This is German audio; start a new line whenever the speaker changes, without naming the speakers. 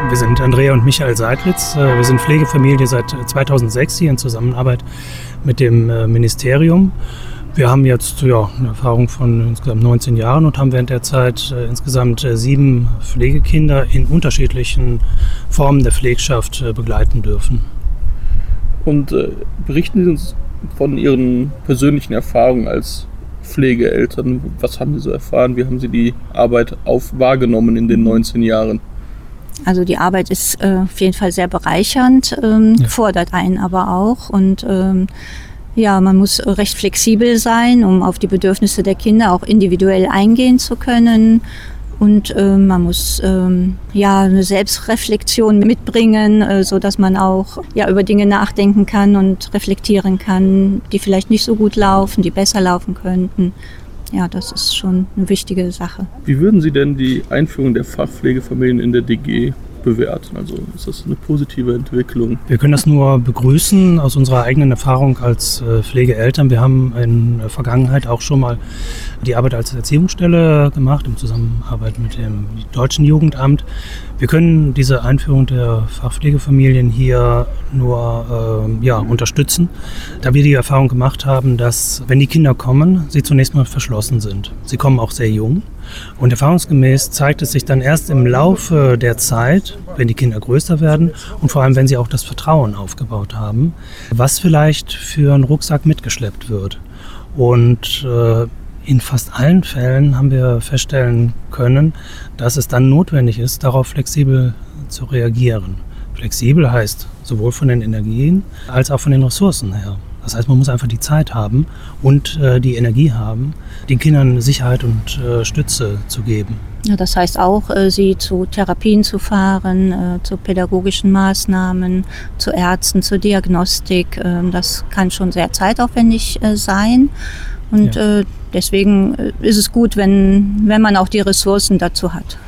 Wir sind Andrea und Michael Seidlitz. Wir sind Pflegefamilie seit 2006 hier in Zusammenarbeit mit dem Ministerium. Wir haben jetzt eine Erfahrung von insgesamt 19 Jahren und haben während der Zeit insgesamt 7 Pflegekinder in unterschiedlichen Formen der Pflegschaft begleiten dürfen.
Und berichten Sie uns von Ihren persönlichen Erfahrungen als Pflegeeltern. Was haben Sie so erfahren? Wie haben Sie die Arbeit wahrgenommen in den 19 Jahren?
Also die Arbeit ist auf jeden Fall sehr bereichernd, fordert einen aber auch. Und man muss recht flexibel sein, um auf die Bedürfnisse der Kinder auch individuell eingehen zu können. Und man muss eine Selbstreflexion mitbringen, so dass man auch über Dinge nachdenken kann und reflektieren kann, die vielleicht nicht so gut laufen, die besser laufen könnten. Ja, das ist schon eine wichtige Sache.
Wie würden Sie denn die Einführung der Fachpflegefamilien in der DG bewerten? Also ist das eine positive Entwicklung?
Wir können das nur begrüßen aus unserer eigenen Erfahrung als Pflegeeltern. Wir haben in der Vergangenheit auch schon mal die Arbeit als Erziehungsstelle gemacht, in Zusammenarbeit mit dem Deutschen Jugendamt. Wir können diese Einführung der Fachpflegefamilien hier nur unterstützen, da wir die Erfahrung gemacht haben, dass, wenn die Kinder kommen, sie zunächst mal verschlossen sind. Sie kommen auch sehr jung und erfahrungsgemäß zeigt es sich dann erst im Laufe der Zeit, wenn die Kinder größer werden und vor allem, wenn sie auch das Vertrauen aufgebaut haben, was vielleicht für einen Rucksack mitgeschleppt wird. Und in fast allen Fällen haben wir feststellen können, dass es dann notwendig ist, darauf flexibel zu reagieren. Flexibel heißt sowohl von den Energien als auch von den Ressourcen her. Das heißt, man muss einfach die Zeit haben und die Energie haben, den Kindern Sicherheit und Stütze zu geben.
Ja, das heißt auch, sie zu Therapien zu fahren, zu pädagogischen Maßnahmen, zu Ärzten, zur Diagnostik. Das kann schon sehr zeitaufwendig sein. Und deswegen ist es gut, wenn man auch die Ressourcen dazu hat.